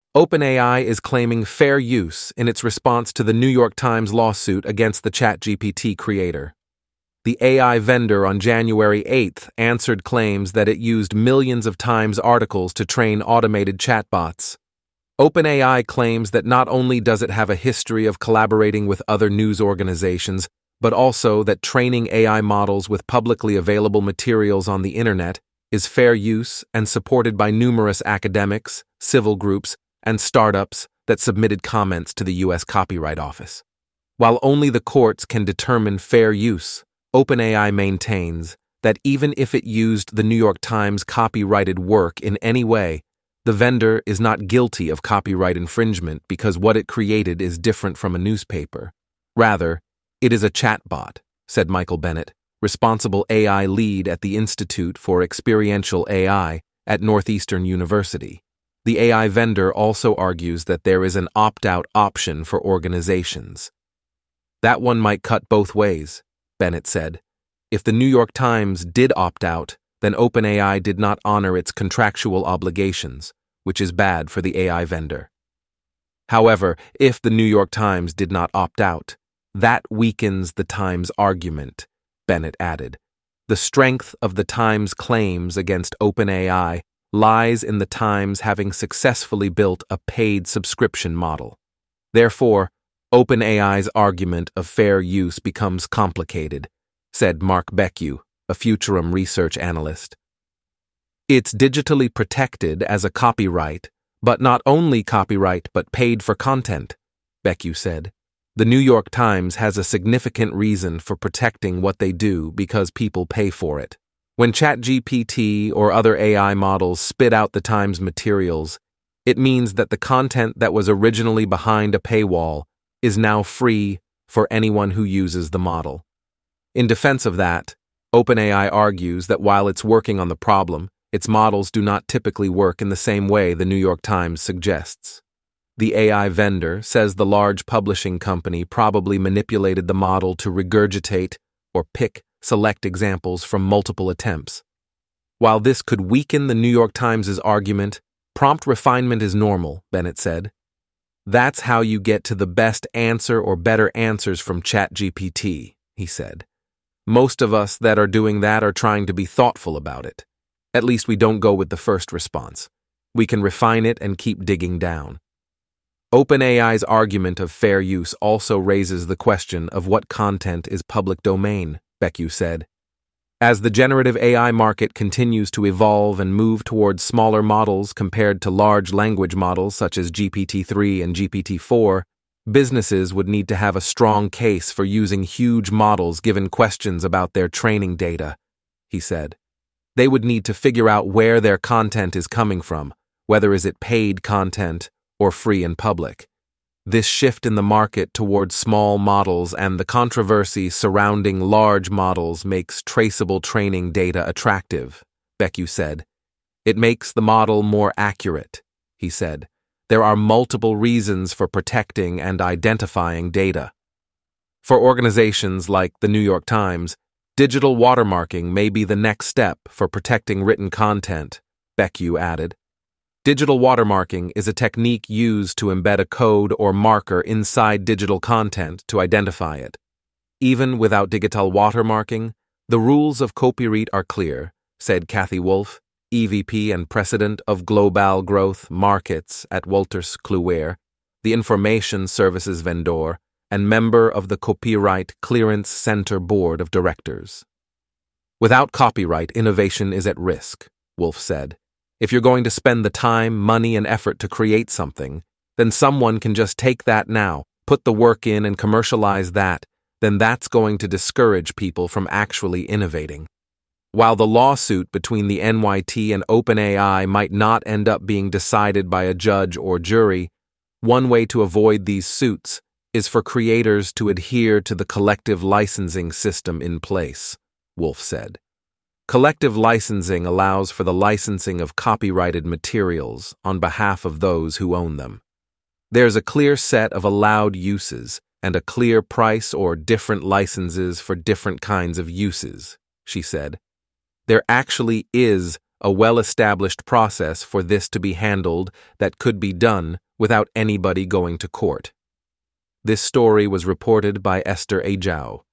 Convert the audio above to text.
OpenAI is claiming fair use in its response to the New York Times lawsuit against the ChatGPT creator. The AI vendor on January 8th answered claims that it used millions of Times articles to train automated chatbots. OpenAI claims that not only does it have a history of collaborating with other news organizations, but also that training AI models with publicly available materials on the internet is fair use and supported by numerous academics, civil groups, and startups that submitted comments to the U.S. Copyright Office. While only the courts can determine fair use, OpenAI maintains that even if it used the New York Times copyrighted work in any way, the vendor is not guilty of copyright infringement because what it created is different from a newspaper. Rather, it is a chatbot, said Michael Bennett, responsible AI lead at the Institute for Experiential AI at Northeastern University. The AI vendor also argues that there is an opt-out option for organizations. That one might cut both ways, Bennett said. If the New York Times did opt out, then OpenAI did not honor its contractual obligations, which is bad for the AI vendor. However, if the New York Times did not opt out, that weakens the Times' argument, Bennett added. The strength of the Times' claims against OpenAI lies in the Times having successfully built a paid subscription model. Therefore, OpenAI's argument of fair use becomes complicated, said Mark Becue, a Futurum research analyst. It's digitally protected as a copyright, but not only copyright but paid for content, Becue said. The New York Times has a significant reason for protecting what they do because people pay for it. When ChatGPT or other AI models spit out the Times materials, it means that the content that was originally behind a paywall is now free for anyone who uses the model. In defense of that, OpenAI argues that while it's working on the problem, its models do not typically work in the same way the New York Times suggests. The AI vendor says the large publishing company probably manipulated the model to regurgitate or pick select examples from multiple attempts. While this could weaken the New York Times' argument, prompt refinement is normal, Bennett said. That's how you get to the best answer or better answers from ChatGPT, he said. Most of us that are doing that are trying to be thoughtful about it. At least we don't go with the first response. We can refine it and keep digging down. OpenAI's argument of fair use also raises the question of what content is public domain, Becue said. As the generative AI market continues to evolve and move towards smaller models compared to large language models such as GPT-3 and GPT-4, businesses would need to have a strong case for using huge models given questions about their training data, he said. They would need to figure out where their content is coming from, whether is it paid content or free and public. This shift in the market towards small models and the controversy surrounding large models makes traceable training data attractive, Becue said. It makes the model more accurate, he said. There are multiple reasons for protecting and identifying data. For organizations like the New York Times, digital watermarking may be the next step for protecting written content, Becue added. Digital watermarking is a technique used to embed a code or marker inside digital content to identify it. Even without digital watermarking, the rules of copyright are clear, said Kathy Wolf, EVP and President of Global Growth Markets at Wolters Kluwer, the information services vendor, and member of the Copyright Clearance Center Board of Directors. Without copyright, innovation is at risk, Wolf said. If you're going to spend the time, money, and effort to create something, then someone can just take that now, put the work in, and commercialize that, then that's going to discourage people from actually innovating. While the lawsuit between the NYT and OpenAI might not end up being decided by a judge or jury, one way to avoid these suits is for creators to adhere to the collective licensing system in place, Wolf said. Collective licensing allows for the licensing of copyrighted materials on behalf of those who own them. There's a clear set of allowed uses and a clear price or different licenses for different kinds of uses, she said. There actually is a well-established process for this to be handled that could be done without anybody going to court. This story was reported by Esther A. Zhao.